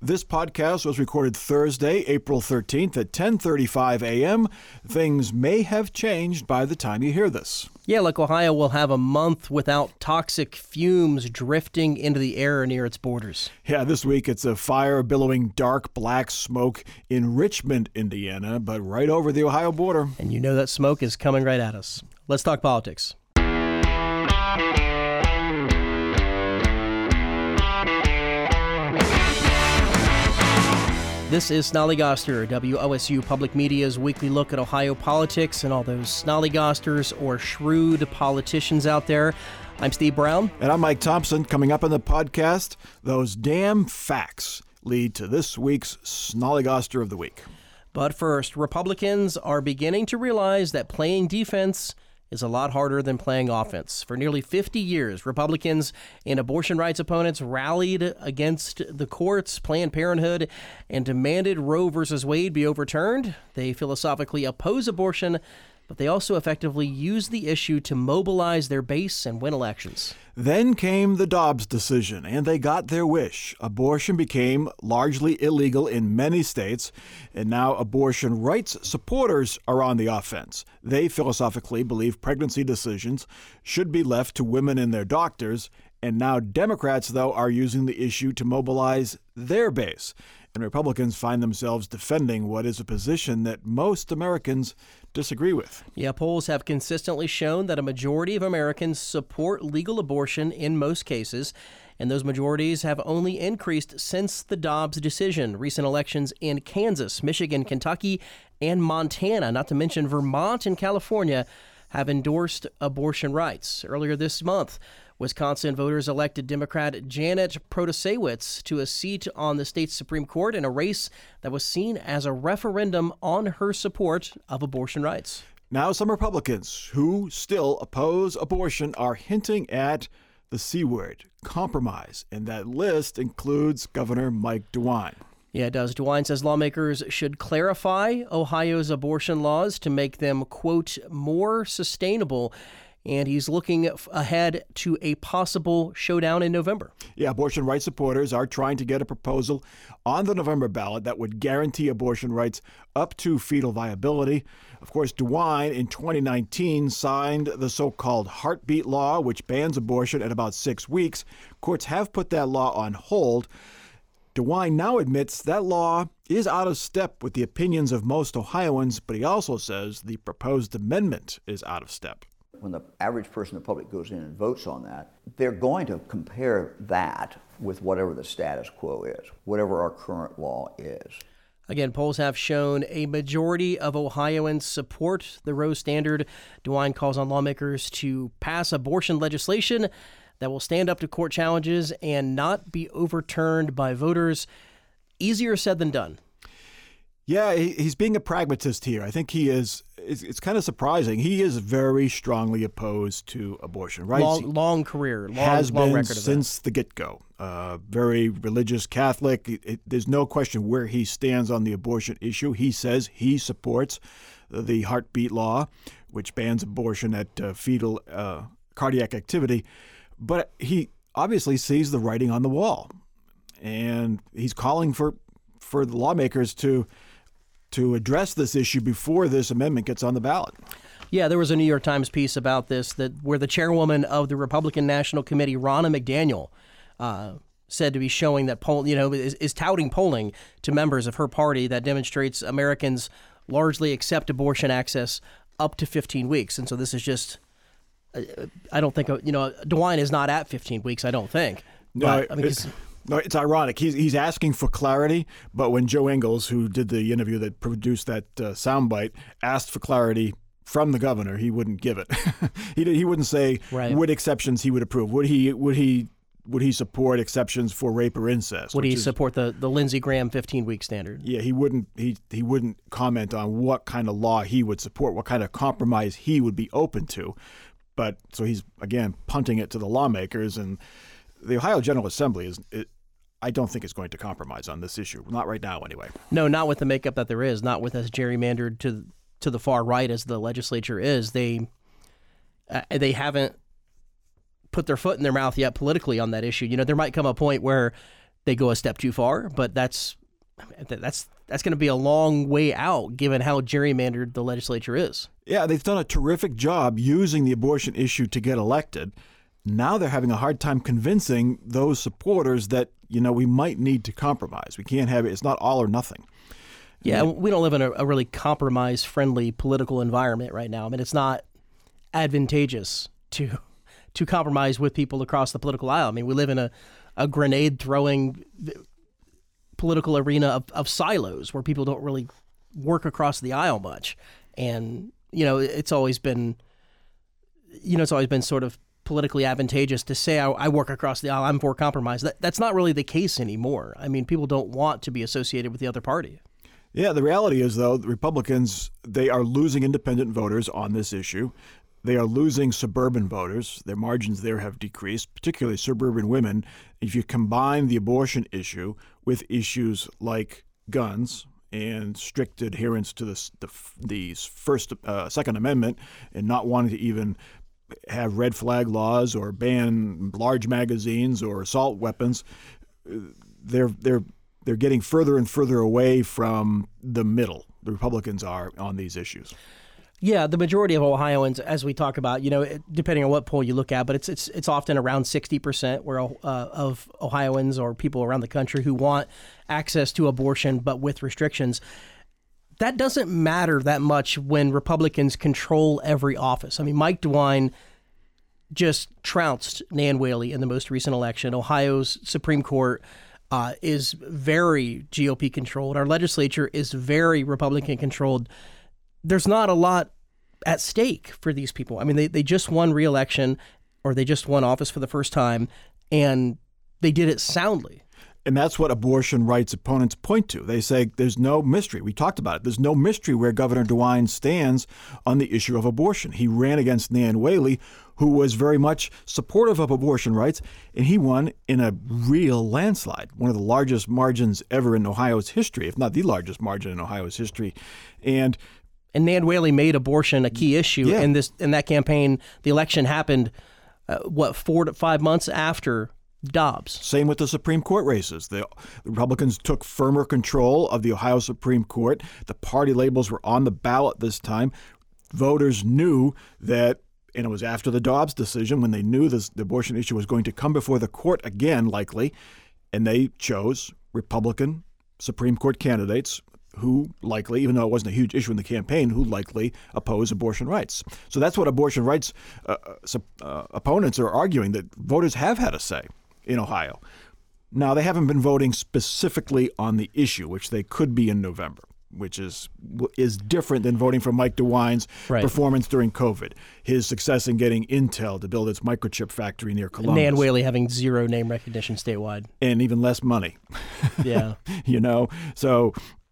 This podcast was recorded Thursday, April 13th at 10:35 a.m. Things may have changed by the time you hear this. Yeah, like Ohio will have a month without toxic fumes drifting into the air near its borders. Yeah, this week it's a fire billowing dark black smoke in Richmond, Indiana, but right over the Ohio border. And you know that smoke is coming right at us. Let's talk politics. This is Snollygoster, WOSU Public Media's weekly look at Ohio politics and all those snollygosters or shrewd politicians out there. I'm Steve Brown. And I'm Mike Thompson. Coming up on the podcast, those damn facts lead to this week's Snollygoster of the Week. But first, Republicans are beginning to realize that playing defense is a lot harder than playing offense. For nearly 50 years, Republicans and abortion rights opponents rallied against the courts, Planned Parenthood, and demanded Roe v. Wade be overturned. They philosophically oppose abortion, but they also effectively use the issue to mobilize their base and win elections. Then came the Dobbs decision, and they got their wish. Abortion became largely illegal in many states, and now abortion rights supporters are on the offense. They philosophically believe pregnancy decisions should be left to women and their doctors, and now Democrats, though, are using the issue to mobilize their base. And Republicans find themselves defending what is a position that most Americans disagree with. Yeah, polls have consistently shown that a majority of Americans support legal abortion in most cases, and those majorities have only increased since the Dobbs decision. Recent elections in Kansas, Michigan, Kentucky, and Montana, not to mention Vermont and California, have endorsed abortion rights. Earlier this month, Wisconsin voters elected Democrat Janet Protasiewicz to a seat on the state's Supreme Court in a race that was seen as a referendum on her support of abortion rights. Now some Republicans who still oppose abortion are hinting at the C word, compromise, and that list includes Governor Mike DeWine. Yeah, it does. DeWine says lawmakers should clarify Ohio's abortion laws to make them, quote, more sustainable. And he's looking ahead to a possible showdown in November. Yeah, abortion rights supporters are trying to get a proposal on the November ballot that would guarantee abortion rights up to fetal viability. Of course, DeWine in 2019 signed the so-called heartbeat law, which bans abortion at about 6 weeks. Courts have put that law on hold. DeWine now admits that law is out of step with the opinions of most Ohioans, but he also says the proposed amendment is out of step. When the average person in the public goes in and votes on that, they're going to compare that with whatever the status quo is, whatever our current law is. Again, polls have shown a majority of Ohioans support the Roe standard. DeWine calls on lawmakers to pass abortion legislation that will stand up to court challenges and not be overturned by voters. Easier said than done. Yeah, he's being a pragmatist here. I think he is. It's kind of surprising. He is very strongly opposed to abortion rights. Long career, has long been record of since the get-go. Very religious Catholic. There's no question where he stands on the abortion issue. He says he supports the heartbeat law, which bans abortion at fetal cardiac activity. But he obviously sees the writing on the wall, and he's calling for the lawmakers to address this issue before this amendment gets on the ballot. Yeah, there was a New York Times piece about this where the chairwoman of the Republican National Committee, Ronna McDaniel, said to be showing that is touting polling to members of her party that demonstrates Americans largely accept abortion access up to 15 weeks. And so this is just, I don't think, DeWine is not at 15 weeks, I don't think. No, No, it's ironic. He's asking for clarity, but when Joe Ingles, who did the interview that produced that soundbite, asked for clarity from the governor, he wouldn't give it. He wouldn't say what exceptions he would approve. Would he support exceptions for rape or incest? Would he support the Lindsey Graham 15-week standard? Yeah, he wouldn't. He wouldn't comment on what kind of law he would support, what kind of compromise he would be open to. But so he's again punting it to the lawmakers, and the Ohio General Assembly I don't think it's going to compromise on this issue. Not right now, anyway. No, not with the makeup that there is. Not with as gerrymandered to the far right as the legislature is. They haven't put their foot in their mouth yet politically on that issue. There might come a point where they go a step too far, but that's going to be a long way out given how gerrymandered the legislature is. Yeah, they've done a terrific job using the abortion issue to get elected. Now they're having a hard time convincing those supporters that, we might need to compromise. We can't have it. It's not all or nothing. Yeah, we don't live in a really compromise-friendly political environment right now. I mean, it's not advantageous to compromise with people across the political aisle. I mean, we live in a grenade-throwing political arena of silos where people don't really work across the aisle much. And, it's always been sort of politically advantageous to say I work across the aisle, I'm for compromise. That's not really the case anymore. I mean, people don't want to be associated with the other party. Yeah, the reality is, though, the Republicans, they are losing independent voters on this issue. They are losing suburban voters. Their margins there have decreased, particularly suburban women. If you combine the abortion issue with issues like guns and strict adherence to the Second Amendment and not wanting to even have red flag laws or ban large magazines or assault weapons, they're getting further and further away from the middle. The Republicans are on these issues. Yeah, the majority of Ohioans, as we talk about, depending on what poll you look at, but it's often around 60% of Ohioans or people around the country who want access to abortion, but with restrictions. That doesn't matter that much when Republicans control every office. I mean, Mike DeWine just trounced Nan Whaley in the most recent election. Ohio's Supreme Court is very GOP controlled. Our legislature is very Republican controlled. There's not a lot at stake for these people. I mean, they just won re-election, or they just won office for the first time, and they did it soundly. And that's what abortion rights opponents point to. They say there's no mystery. We talked about it. There's no mystery where Governor DeWine stands on the issue of abortion. He ran against Nan Whaley, who was very much supportive of abortion rights, and he won in a real landslide, one of the largest margins ever in Ohio's history, if not the largest margin in Ohio's history. And Nan Whaley made abortion a key issue in that campaign. The election happened, 4 to 5 months after Dobbs. Same with the Supreme Court races. The Republicans took firmer control of the Ohio Supreme Court. The party labels were on the ballot this time. Voters knew that, and it was after the Dobbs decision when they knew the abortion issue was going to come before the court again, likely, and they chose Republican Supreme Court candidates who likely, even though it wasn't a huge issue in the campaign, who likely oppose abortion rights. So that's what abortion rights opponents are arguing, that voters have had a say in Ohio. Now, they haven't been voting specifically on the issue, which they could be in November, which is different than voting for Mike DeWine's performance during COVID, his success in getting Intel to build its microchip factory near Columbus. Nan Whaley having zero name recognition statewide. And even less money. Yeah. So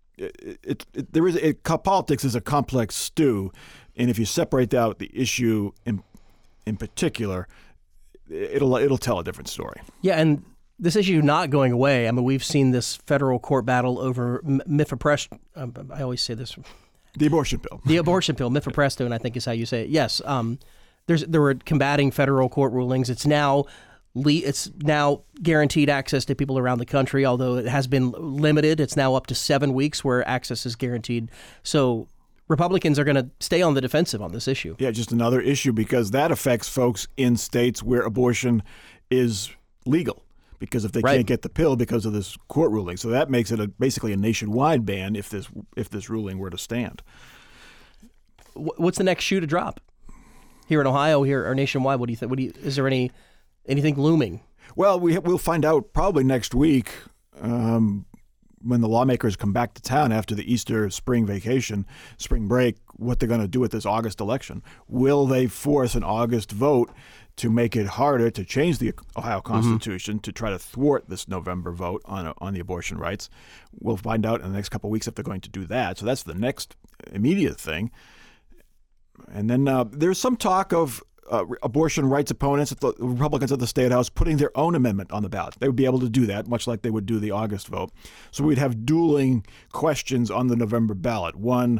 politics is a complex stew, and if you separate out the issue in particular, it'll tell a different story. Yeah, and this issue not going away. I mean, we've seen this federal court battle over mifepristone. I always say this. The abortion pill. The abortion pill, mifepristone, I think is how you say it. Yes, there were combating federal court rulings. It's now guaranteed access to people around the country, although it has been limited. It's now up to 7 weeks where access is guaranteed. So Republicans are going to stay on the defensive on this issue. Yeah, just another issue, because that affects folks in states where abortion is legal, because if they can't get the pill because of this court ruling. So that makes it basically a nationwide ban if this ruling were to stand. What's the next shoe to drop? Here in Ohio, or nationwide, what do you think? Is there anything looming? Well, we'll find out probably next week when the lawmakers come back to town after the Easter spring break, what they're going to do with this August election. Will they force an August vote to make it harder to change the Ohio Constitution to try to thwart this November vote on the abortion rights? We'll find out in the next couple of weeks if they're going to do that. So that's the next immediate thing. And then there's some talk of abortion rights opponents, the Republicans at the State House, putting their own amendment on the ballot. They would be able to do that, much like they would do the August vote. So we'd have dueling questions on the November ballot. One,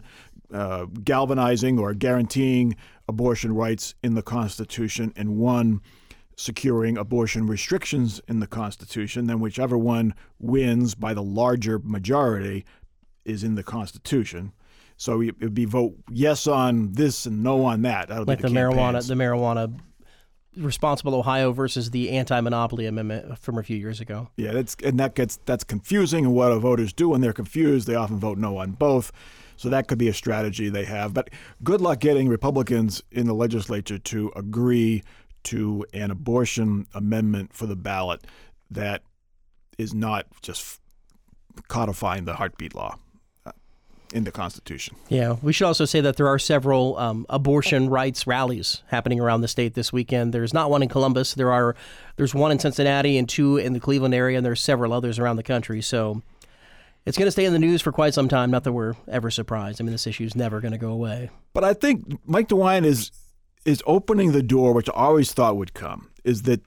galvanizing or guaranteeing abortion rights in the Constitution, and one, securing abortion restrictions in the Constitution, then whichever one wins by the larger majority is in the Constitution. So it would be vote yes on this and no on that. That'll like be the marijuana Responsible Ohio versus the anti-monopoly amendment from a few years ago. Yeah, that's confusing. And what voters do when they're confused, they often vote no on both. So that could be a strategy they have. But good luck getting Republicans in the legislature to agree to an abortion amendment for the ballot that is not just codifying the heartbeat law in the Constitution. Yeah, we should also say that there are several abortion rights rallies happening around the state this weekend. There's not one in Columbus. There's one in Cincinnati and two in the Cleveland area, and there's several others around the country. So it's going to stay in the news for quite some time. Not that we're ever surprised. I mean, this issue is never going to go away. But I think Mike DeWine is opening the door, which I always thought would come, is that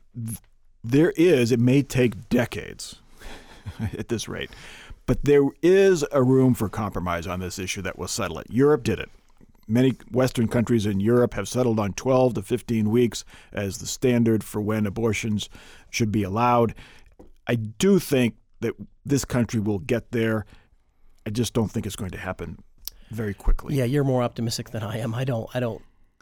it may take decades at this rate, but there is a room for compromise on this issue that will settle it. Europe did it. Many Western countries in Europe have settled on 12 to 15 weeks as the standard for when abortions should be allowed. I do think that this country will get there. I just don't think it's going to happen very quickly. Yeah, you're more optimistic than I am. I don't know.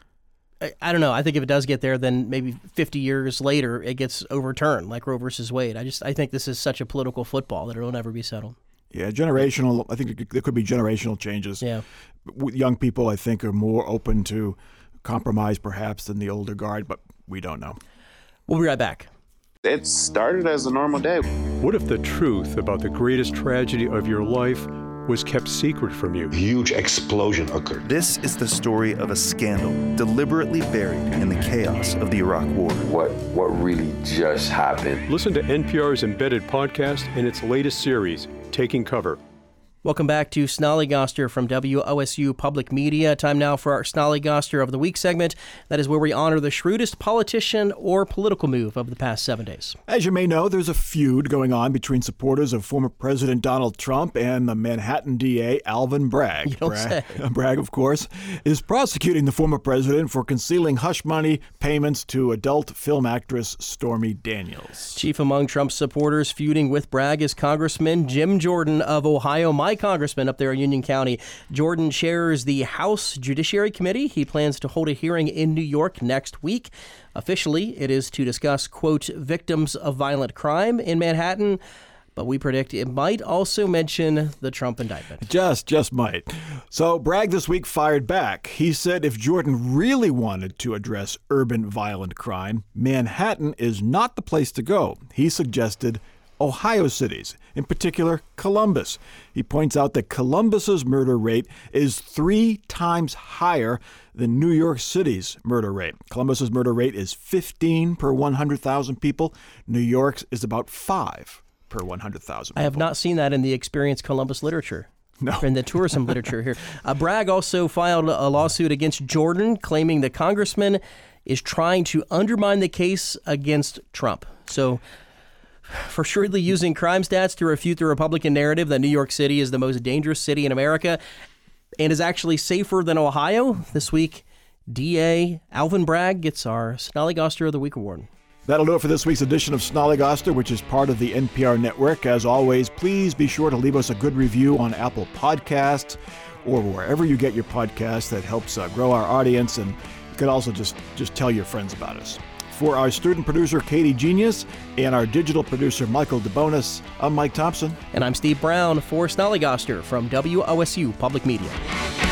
I think if it does get there, then maybe 50 years later it gets overturned, like Roe versus Wade. I think this is such a political football that it'll never be settled. Yeah, generational. I think there could be generational changes. Yeah, young people, I think, are more open to compromise, perhaps, than the older guard, but we don't know. We'll be right back. It started as a normal day. What if the truth about the greatest tragedy of your life was kept secret from you? A huge explosion occurred. This is the story of a scandal deliberately buried in the chaos of the Iraq War. What really just happened? Listen to NPR's Embedded podcast and its latest series, Taking Cover. Welcome back to Snollygoster from WOSU Public Media. Time now for our Snollygoster of the Week segment. That is where we honor the shrewdest politician or political move of the past 7 days. As you may know, there's a feud going on between supporters of former President Donald Trump and the Manhattan DA Alvin Bragg. You don't say. Bragg, of course, is prosecuting the former president for concealing hush money payments to adult film actress Stormy Daniels. Chief among Trump's supporters feuding with Bragg is Congressman Jim Jordan of Ohio. My congressman up there in Union County. Jordan chairs the House Judiciary Committee. He plans to hold a hearing in New York next week. Officially, it is to discuss, quote, victims of violent crime in Manhattan, but we predict it might also mention the Trump indictment. Just might. So Bragg this week fired back. He said if Jordan really wanted to address urban violent crime, Manhattan is not the place to go. He suggested Ohio cities, in particular Columbus. He points out that Columbus's murder rate is 3 times higher than New York City's murder rate. Columbus's murder rate is 15 per 100,000 people. New York's is about 5 per 100,000 people. I have not seen that in the Experience Columbus literature. No. In the tourism literature here. Bragg also filed a lawsuit against Jordan, claiming the congressman is trying to undermine the case against Trump. So, for shrewdly using crime stats to refute the Republican narrative that New York City is the most dangerous city in America and is actually safer than Ohio, this week, DA Alvin Bragg gets our Snollygoster of the Week award. That'll do it for this week's edition of Snollygoster, which is part of the NPR network. As always, please be sure to leave us a good review on Apple Podcasts or wherever you get your podcasts. That helps grow our audience, and you can also just tell your friends about us. For our student producer, Katie Genius, and our digital producer, Michael DeBonis, I'm Mike Thompson. And I'm Steve Brown for Snollygoster from WOSU Public Media.